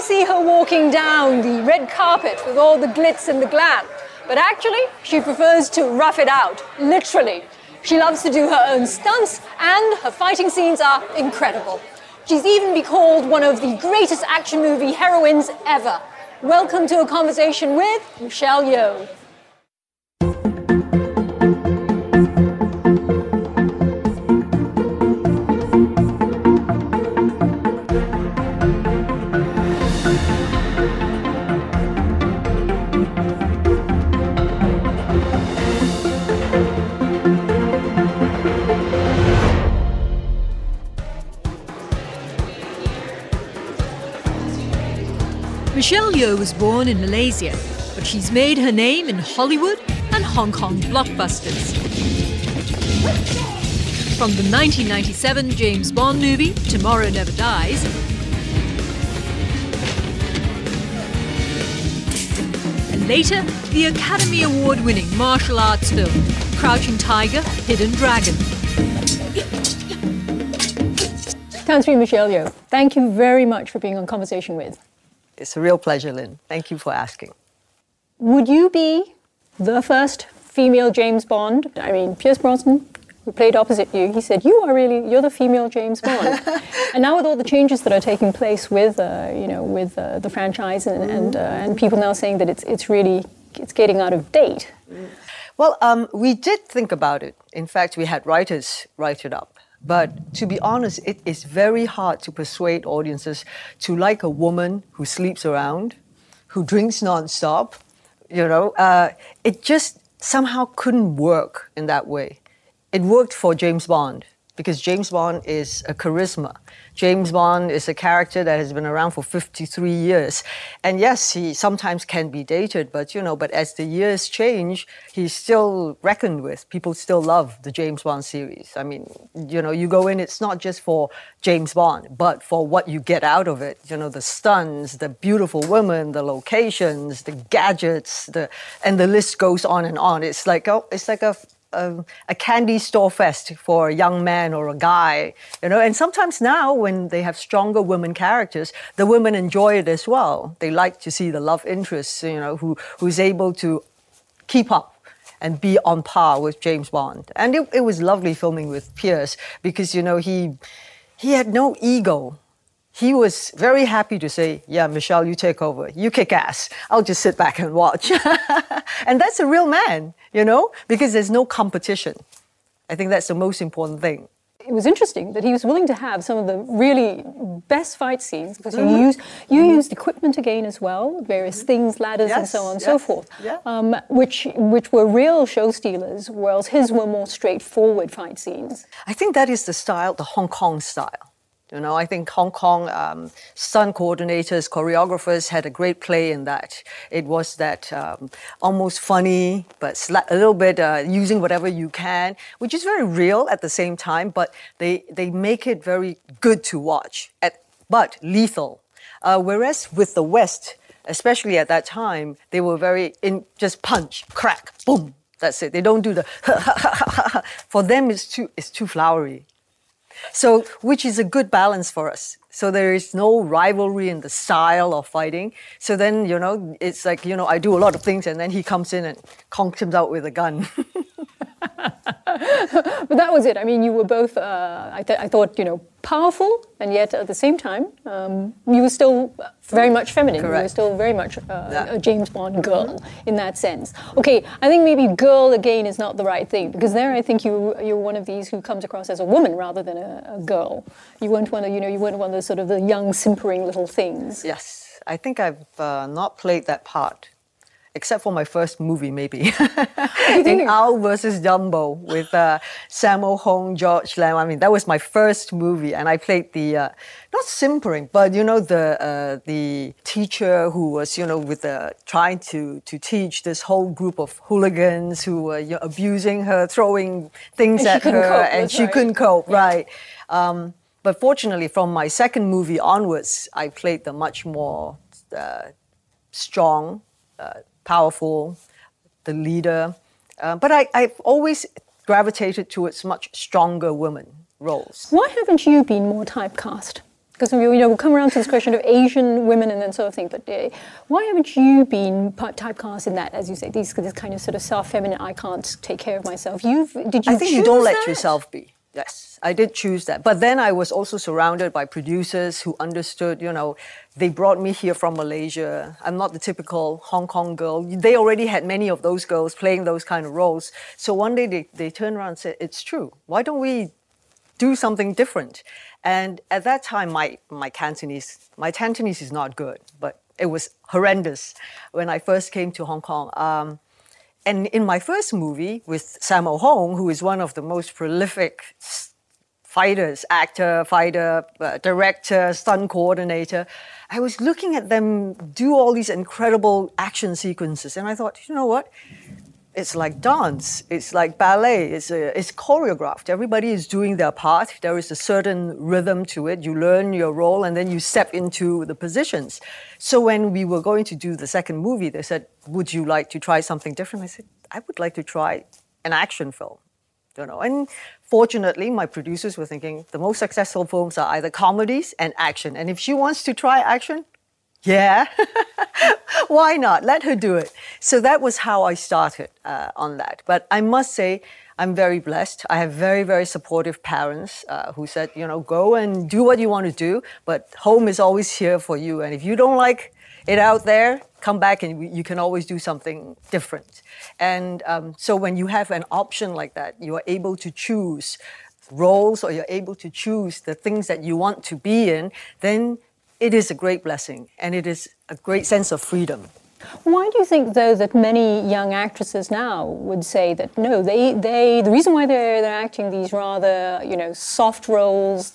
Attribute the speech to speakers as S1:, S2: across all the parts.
S1: see her walking down the red carpet with all the glitz and the glam. But actually, she prefers to rough it out, literally. She loves to do her own stunts, and her fighting scenes are incredible. She's even been called one of the greatest action movie heroines ever. Welcome to a conversation with Michelle Yeoh.
S2: Michelle Yeoh was born in Malaysia, but she's made her name in Hollywood and Hong Kong blockbusters. From the 1997 James Bond movie, Tomorrow Never Dies, and later, the Academy Award-winning martial arts film, Crouching Tiger, Hidden Dragon.
S1: Country Michelle Yeoh, thank you very much for being on Conversation With.
S3: It's a real pleasure, Lynn. Thank you for asking.
S1: Would you be the first female James Bond? I mean, Pierce Brosnan, who played opposite you, he said, you're the female James Bond. And now with all the changes that are taking place with, the franchise and people now saying that it's getting out of date.
S3: Well, we did think about it. In fact, we had writers write it up. But to be honest, it is very hard to persuade audiences to like a woman who sleeps around, who drinks nonstop. It just somehow couldn't work in that way. It worked for James Bond because James Bond is a charisma. James Bond is a character that has been around for 53 years. And yes, he sometimes can be dated, but as the years change, he's still reckoned with. People still love the James Bond series. I mean, you go in, it's not just for James Bond, but for what you get out of it. The stunts, the beautiful women, the locations, the gadgets, and the list goes on and on. It's like a candy store fest for a young man or a guy, and sometimes now when they have stronger women characters, the women enjoy it as well. They like to see the love interest, who's able to keep up and be on par with James Bond. And it was lovely filming with Pierce because, he had no ego. He was very happy to say, yeah, Michelle, you take over. You kick ass. I'll just sit back and watch. And that's a real man, because there's no competition. I think that's the most important thing.
S1: It was interesting that he was willing to have some of the really best fight scenes because you used equipment again as well, various things, ladders and so on and so forth, which were real show stealers, whereas his were more straightforward fight scenes.
S3: I think that is the style, the Hong Kong style. I think Hong Kong stunt coordinators, choreographers had a great play in that. It was that almost funny, but a little bit using whatever you can, which is very real at the same time, but they make it very good to watch, but lethal. Whereas with the West, especially at that time, they were just punch, crack, boom, that's it. They don't do the For them, it's too flowery. So, which is a good balance for us. So there is no rivalry in the style of fighting. So then, it's like, I do a lot of things and then he comes in and conks him out with a gun.
S1: But that was it. I mean, you were both, I thought, powerful, and yet at the same time, you were still very much feminine.
S3: Correct.
S1: You were still very much a James Bond girl in that sense. Okay, I think maybe girl again is not the right thing, because there I think you're one of these who comes across as a woman rather than a girl. You weren't one of, you weren't one of the sort of the young simpering little things.
S3: Yes, I think I've not played that part. Except for my first movie, maybe. In Owl vs. Dumbo with Sammo Hung, George Lam. I mean, that was my first movie, and I played the, not simpering, but, the teacher who was, trying to teach this whole group of hooligans who were abusing her, throwing things at her, and she couldn't cope, right. But fortunately, from my second movie onwards, I played the much more strong, powerful, the leader. But I've always gravitated towards much stronger women roles.
S1: Why haven't you been more typecast? Because we'll come around to this question of Asian women and then sort of thing. But why haven't you been typecast in that, as you say, this kind of sort of soft feminine? I can't take care of myself. Did you?
S3: I think you don't let yourself be. Yes, I did choose that. But then I was also surrounded by producers who understood, they brought me here from Malaysia. I'm not the typical Hong Kong girl. They already had many of those girls playing those kind of roles. So one day they turned around and said, it's true. Why don't we do something different? And at that time, my Cantonese is not good, but it was horrendous when I first came to Hong Kong. And in my first movie with Sammo Hung, who is one of the most prolific fighters, actor, fighter, director, stunt coordinator, I was looking at them do all these incredible action sequences. And I thought, you know what? It's like dance, it's like ballet, it's choreographed. Everybody is doing their part. There is a certain rhythm to it. You learn your role and then you step into the positions. So when we were going to do the second movie, they said, would you like to try something different? I said, I would like to try an action film. And fortunately, my producers were thinking the most successful films are either comedies and action. And if she wants to try action, yeah, why not? Let her do it. So that was how I started on that. But I must say, I'm very blessed. I have very, very supportive parents who said, go and do what you want to do, but home is always here for you. And if you don't like it out there, come back and you can always do something different. And so when you have an option like that, you are able to choose roles or you're able to choose the things that you want to be in, then it is a great blessing, and it is a great sense of freedom.
S1: Why do you think, though, that many young actresses now would say that no, the reason why they're acting these rather soft roles,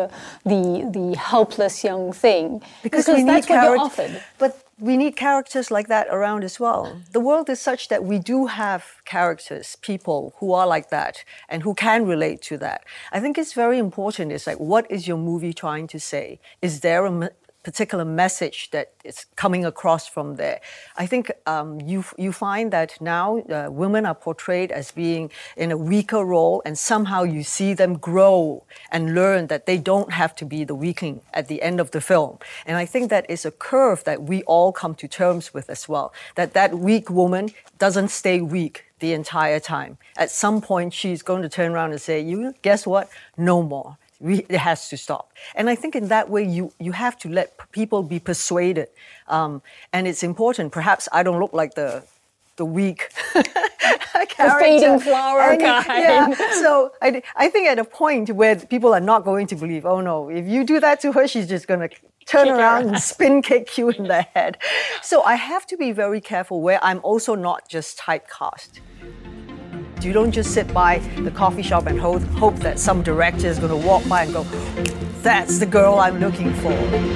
S1: the helpless young thing, because that's what you're offered.
S3: But we need characters like that around as well. The world is such that we do have characters, people who are like that and who can relate to that. I think it's very important. It's like, what is your movie trying to say? Is there a particular message that is coming across from there? I think you find that now women are portrayed as being in a weaker role, and somehow you see them grow and learn that they don't have to be the weakling at the end of the film. And I think that is a curve that we all come to terms with as well, that weak woman doesn't stay weak the entire time. At some point, she's going to turn around and say, guess what? No more. It has to stop. And I think in that way, you have to let people be persuaded. And it's important. Perhaps I don't look like the weak character.
S1: The fading flower kind.
S3: Yeah. So I think at a point where people are not going to believe, oh no, if you do that to her, she's just going to turn around and spin kick you in the head. So I have to be very careful where I'm also not just typecast. You don't just sit by the coffee shop and hope that some director is going to walk by and go, that's the girl I'm looking for.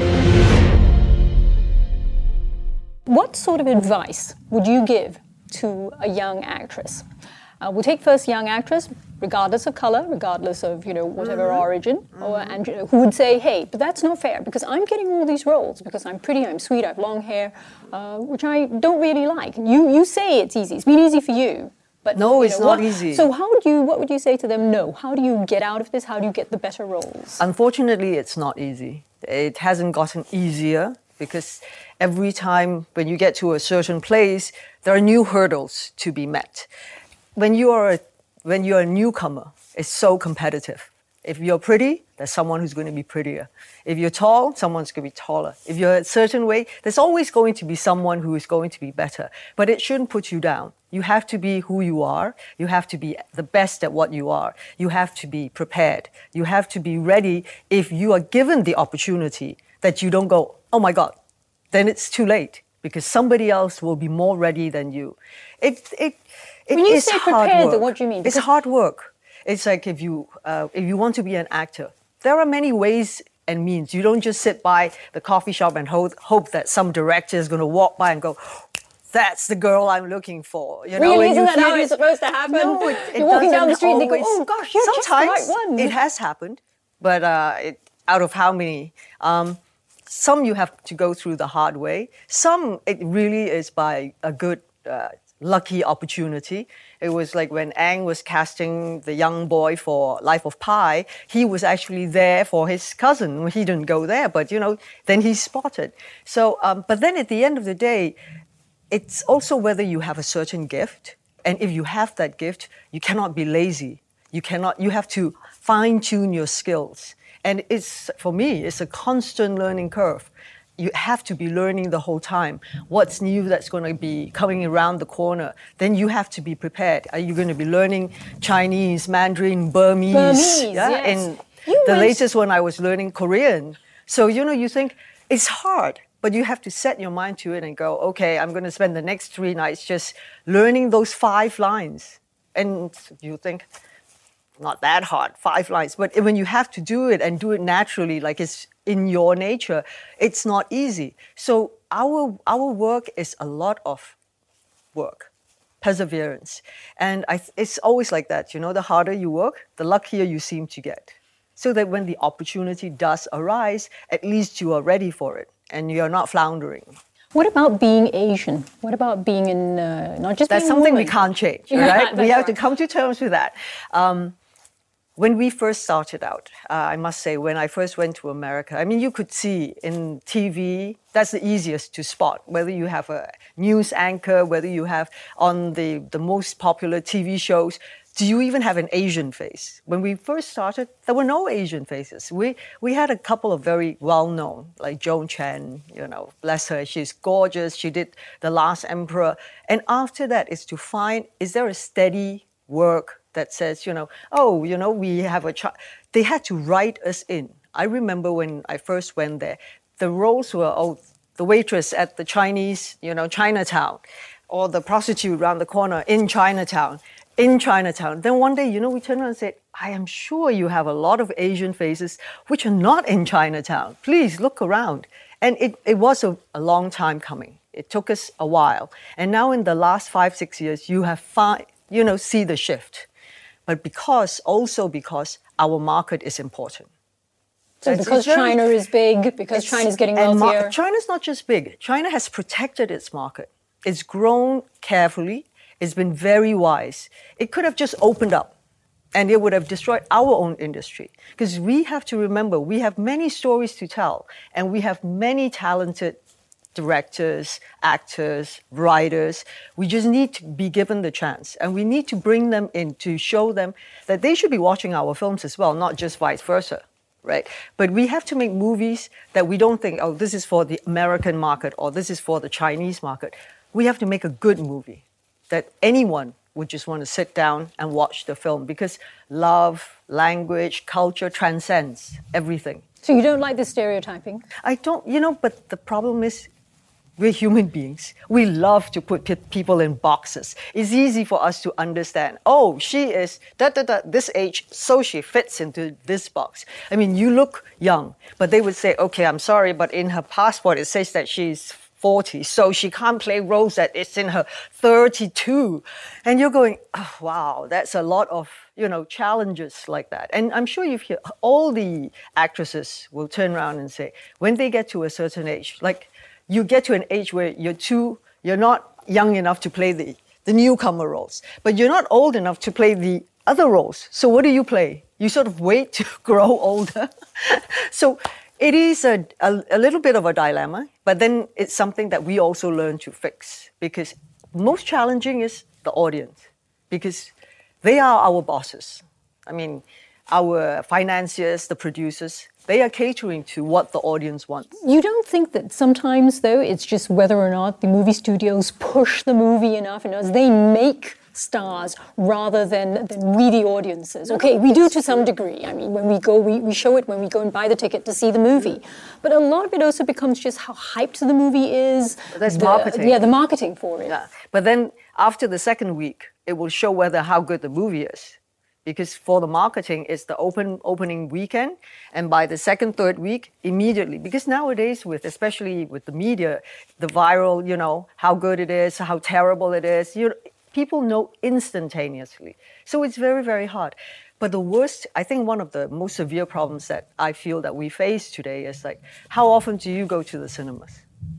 S1: What sort of advice would you give to a young actress? We'll take first young actress, regardless of color, regardless of whatever origin, and who would say, hey, but that's not fair because I'm getting all these roles because I'm pretty, I'm sweet, I have long hair, which I don't really like. And you say it's easy. It's been easy for you. But
S3: no, it's not easy.
S1: So what would you say to them? No. How do you get out of this? How do you get the better roles?
S3: Unfortunately, it's not easy. It hasn't gotten easier because every time when you get to a certain place, there are new hurdles to be met. When you're a newcomer, it's so competitive. If you're pretty, there's someone who's going to be prettier. If you're tall, someone's going to be taller. If you're a certain way, there's always going to be someone who is going to be better. But it shouldn't put you down. You have to be who you are. You have to be the best at what you are. You have to be prepared. You have to be ready if you are given the opportunity that you don't go, oh my God, then it's too late because somebody else will be more ready than you. When
S1: you say prepared, then what do you mean?
S3: It's hard work. It's like if you want to be an actor, there are many ways and means. You don't just sit by the coffee shop and hope that some director is going to walk by and go, that's the girl I'm looking for.
S1: Really, isn't that how it's supposed to happen?
S3: No,
S1: you're walking down the street and you go, oh gosh, you're
S3: sometimes
S1: just the right one.
S3: It has happened, but out of how many? Some you have to go through the hard way. Some it really is by a good lucky opportunity. It was like when Ang was casting the young boy for Life of Pi, he was actually there for his cousin. He didn't go there, but then he's spotted. So, but then at the end of the day, it's also whether you have a certain gift. And if you have that gift, you cannot be lazy. You have to fine-tune your skills. And for me, it's a constant learning curve. You have to be learning the whole time. What's new that's going to be coming around the corner? Then you have to be prepared. Are you going to be learning Chinese, Mandarin, Burmese?
S1: Burmese,
S3: yeah?
S1: yes.
S3: And the latest one, I was learning Korean. So, you think it's hard, but you have to set your mind to it and go, okay, I'm going to spend the next 3 nights just learning those 5 lines. And you think, not that hard, 5 lines. But when you have to do it and do it naturally, like it's in your nature, it's not easy. So our work is a lot of work, perseverance. And it's always like that, the harder you work, the luckier you seem to get. So that when the opportunity does arise, at least you are ready for it and you're not floundering.
S1: What about being Asian? What about being in, not just
S3: That's
S1: being a
S3: something we
S1: woman?
S3: can't change, right? We have to come to terms with that. When we first started out, I must say, when I first went to America, I mean, you could see in TV, that's the easiest to spot, whether you have a news anchor, whether you have on the most popular TV shows, do you even have an Asian face? When we first started, there were no Asian faces. We had a couple of very well-known, like Joan Chen, bless her, she's gorgeous, she did The Last Emperor. And after that is to find, is there a steady work that says, we have a child. They had to write us in. I remember when I first went there, the roles were, the waitress at the Chinese, Chinatown, or the prostitute around the corner in Chinatown. Then one day, we turned around and said, I am sure you have a lot of Asian faces which are not in Chinatown. Please look around. And it was a long time coming. It took us a while. And now in the last 5-6 years, you have see the shift. But because our market is important.
S1: So because China is big, because China is getting wealthier.
S3: China's not just big. China has protected its market. It's grown carefully. It's been very wise. It could have just opened up and it would have destroyed our own industry. Because we have to remember, we have many stories to tell and we have many talented directors, actors, writers. We just need to be given the chance. And we need to bring them in to show them that they should be watching our films as well, not just vice versa, right? But we have to make movies that we don't think, this is for the American market or this is for the Chinese market. We have to make a good movie that anyone would just want to sit down and watch the film because love, language, culture transcends everything.
S1: So you don't like the stereotyping?
S3: I don't, but the problem is we're human beings. We love to put people in boxes. It's easy for us to understand, she is this age, so she fits into this box. I mean, you look young, but they would say, okay, I'm sorry, but in her passport it says that she's 40, so she can't play roles that it's in her 32. And you're going, wow, that's a lot of, challenges like that. And I'm sure you've heard, all the actresses will turn around and say, when they get to a certain age, like you get to an age where you're not young enough to play the newcomer roles, but you're not old enough to play the other roles. So what do you play? You sort of wait to grow older. So it is a little bit of a dilemma, but then it's something that we also learn to fix because most challenging is the audience because they are our bosses. I mean, our financiers, the producers, they are catering to what the audience wants.
S1: You don't think that sometimes, though, it's just whether or not the movie studios push the movie enough, as they make stars rather than we, the audiences? Okay, we do to some degree. I mean, when we go, we show it when we go and buy the ticket to see the movie. But a lot of it also becomes just how hyped the movie is.
S3: That's marketing.
S1: Yeah, the marketing for it.
S3: Yeah. But then after the second week, it will show how good the movie is. Because for the marketing, it's the opening weekend. And by the second, third week, immediately. Because nowadays, especially with the media, the viral, how good it is, how terrible it is, people know instantaneously. So it's very, very hard. But the worst, I think one of the most severe problems that I feel that we face today is how often do you go to the cinemas?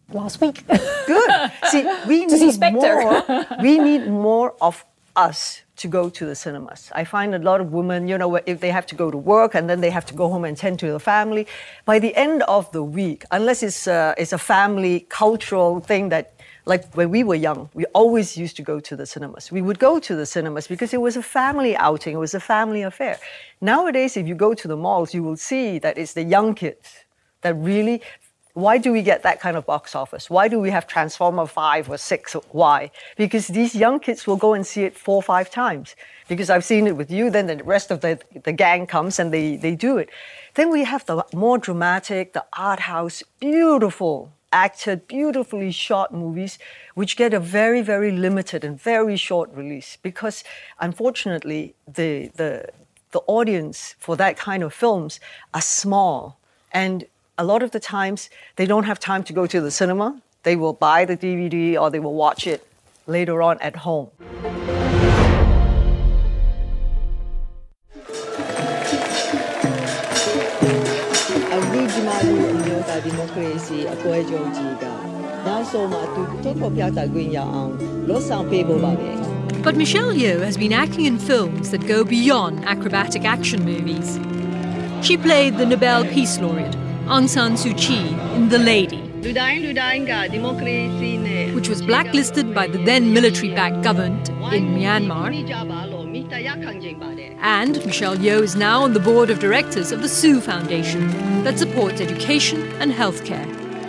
S1: Last week.
S3: Good. See, we
S1: To see
S3: need
S1: Spectre.
S3: more. We need more of us to go to the cinemas. I find a lot of women, you know, if they have to go to work and then they have to go home and tend to the family, by the end of the week, unless it's a family cultural thing that, like when we were young, we always used to go to the cinemas. We would go to the cinemas because it was a family outing, it was a family affair. Nowadays, if you go to the malls, you will see that it's the young kids that really. Why do we get that kind of box office? Why do we have Transformer 5 or 6? Why? Because these young kids will go and see it 4 or 5 times. Because I've seen it with you, then the rest of the gang comes and they do it. Then we have the more dramatic, the art house, beautiful acted, beautifully shot movies, which get a very, very limited and very short release. Because unfortunately, the audience for that kind of films are small. And a lot of the times, they don't have time to go to the cinema. They will buy the DVD or they will watch it later on at home.
S2: But Michelle Yeoh has been acting in films that go beyond acrobatic action movies. She played the Nobel Peace Laureate Aung San Suu Kyi in The Lady, which was blacklisted by the then military-backed government in Myanmar. And Michelle Yeoh is now on the board of directors of the Sue Foundation that supports education and healthcare.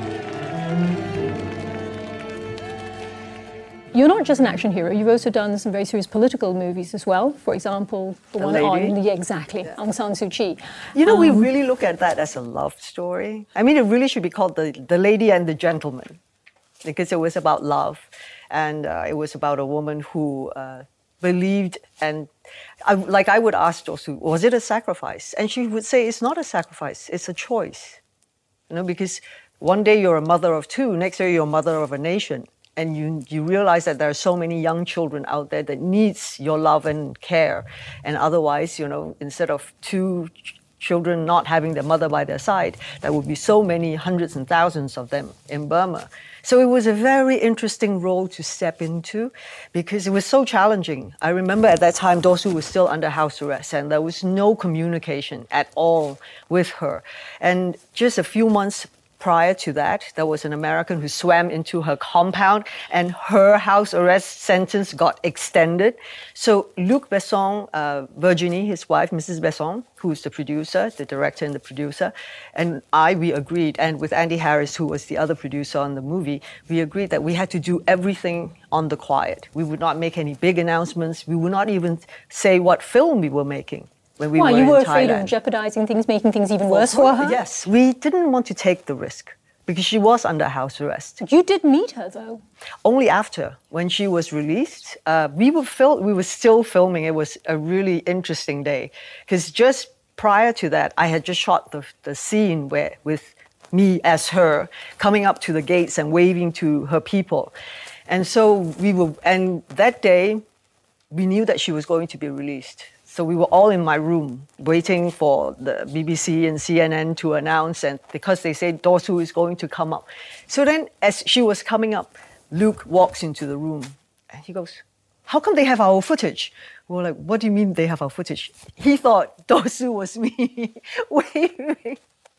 S1: You're not just an action hero, you've also done some very serious political movies as well. For example, the one
S3: Lady.
S1: on, exactly, Aung San Suu Kyi.
S3: You know, we really look at that as a love story. I mean, it really should be called The Lady and the Gentleman, because it was about love. And it was about a woman who believed, and I would ask Do Soo, was it a sacrifice? And she would say, it's not a sacrifice, it's a choice. You know, because one day you're a mother of 2, next day you're a mother of a nation. And you realize that there are so many young children out there that needs your love and care. And otherwise, you know, instead of 2 children not having their mother by their side, there would be so many hundreds and thousands of them in Burma. So it was a very interesting role to step into because it was so challenging. I remember at that time, Do Soo was still under house arrest and there was no communication at all with her. And just a few months prior to that, there was an American who swam into her compound and her house arrest sentence got extended. So Luc Besson, Virginie, his wife, Mrs. Besson, who's the producer, the director and the producer, and we agreed, and with Andy Harris, who was the other producer on the movie, we agreed that we had to do everything on the quiet. We would not make any big announcements. We would not even say what film we were making.
S1: Why, you were afraid of jeopardizing things, making things even worse for her?
S3: Yes, we didn't want to take the risk because she was under house arrest.
S1: You did meet her, though.
S3: Only after, when she was released, we were still filming. It was a really interesting day because just prior to that, I had just shot the scene with me as her coming up to the gates and waving to her people. And so and that day, we knew that she was going to be released. So we were all in my room waiting for the BBC and CNN to announce, and because they said Do Soo is going to come up. So then as she was coming up, Luke walks into the room and he goes, "How come they have our footage?" We were like, "What do you mean they have our footage?" He thought Do Soo was me waving.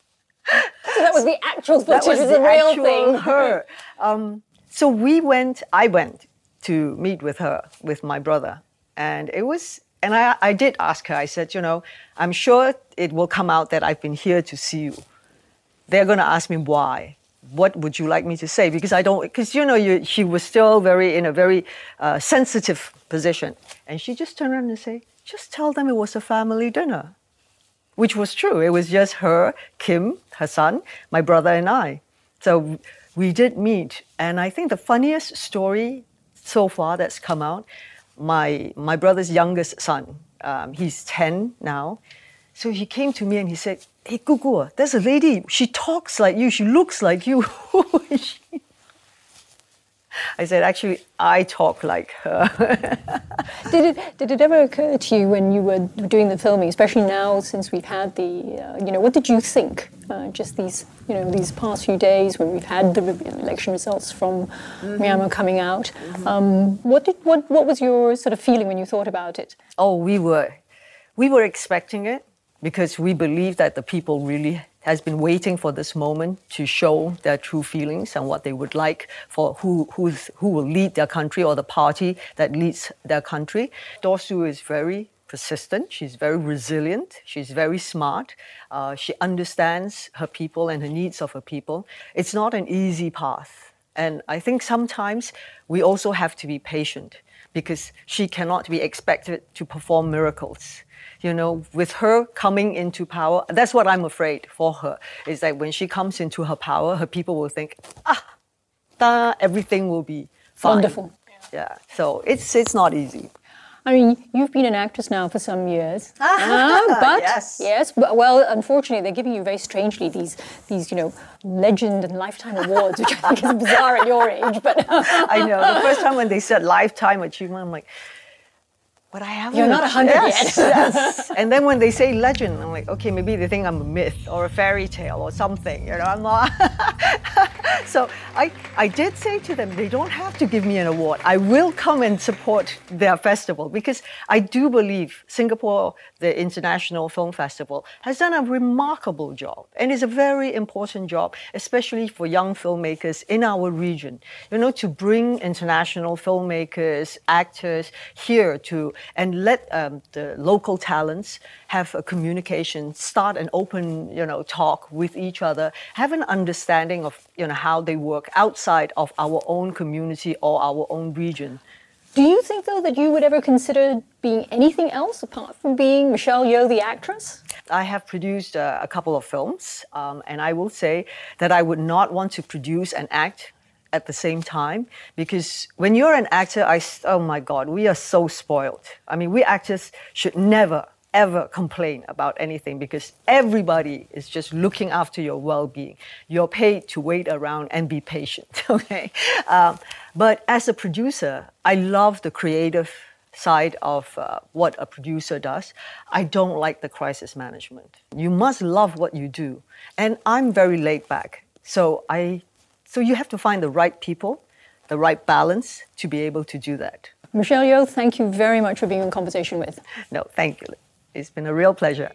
S1: So that was the actual footage,
S3: That was
S1: the real
S3: actual
S1: thing.
S3: Her. So I went to meet with her, with my brother, and it was. And I did ask her, I said, you know, I'm sure it will come out that I've been here to see you. They're going to ask me why. What would you like me to say? Because you know, she was still in a very sensitive position. And she just turned around and said, just tell them it was a family dinner. Which was true. It was just her, Kim, her son, my brother and I. So we did meet. And I think the funniest story so far that's come out, my brother's youngest son, he's 10 now. So he came to me and he said, "Hey, Gugu, there's a lady. She talks like you. She looks like you." Who is she? I said, actually, I talk like her.
S1: Did it ever occur to you when you were doing the filming, especially now since we've had the, what did you think just these past few days when we've had the election results from Myanmar coming out? What was your sort of feeling when you thought about it?
S3: Oh, we were expecting it because we believe that the people really has been waiting for this moment to show their true feelings and what they would like for who will lead their country or the party that leads their country. Daw Suu is very persistent. She's very resilient. She's very smart. She understands her people and the needs of her people. It's not an easy path. And I think sometimes we also have to be patient because she cannot be expected to perform miracles. With her coming into power, that's what I'm afraid for her, is that when she comes into her power, her people will think, everything will be fine.
S1: Wonderful.
S3: Yeah, so it's not easy.
S1: I mean, you've been an actress now for some years, but
S3: yes,
S1: but unfortunately, they're giving you very strangely these legend and lifetime awards, which I think is bizarre at your age. But
S3: I know the first time when they said lifetime achievement, I'm like, but I haven't.
S1: You're not 100
S3: yet.
S1: Yes.
S3: And then when they say legend, I'm like, okay, maybe they think I'm a myth or a fairy tale or something. I'm not. So I did say to them, they don't have to give me an award. I will come and support their festival because I do believe Singapore, the International Film Festival, has done a remarkable job and is a very important job, especially for young filmmakers in our region. To bring international filmmakers, actors here and let the local talents have a communication, start an open, talk with each other, have an understanding of, how they work outside of our own community or our own region.
S1: Do you think, though, that you would ever consider being anything else apart from being Michelle Yeoh, the actress?
S3: I have produced a couple of films, and I will say that I would not want to produce and act at the same time, because when you're an actor, oh my God, we are so spoiled. I mean, we actors should never, ever complain about anything because everybody is just looking after your well-being. You're paid to wait around and be patient, okay? But as a producer, I love the creative side of what a producer does. I don't like the crisis management. You must love what you do. And I'm very laid back. So you have to find the right people, the right balance to be able to do that.
S1: Michelle Yeoh, thank you very much for being in conversation with.
S3: No, thank you. It's been a real pleasure.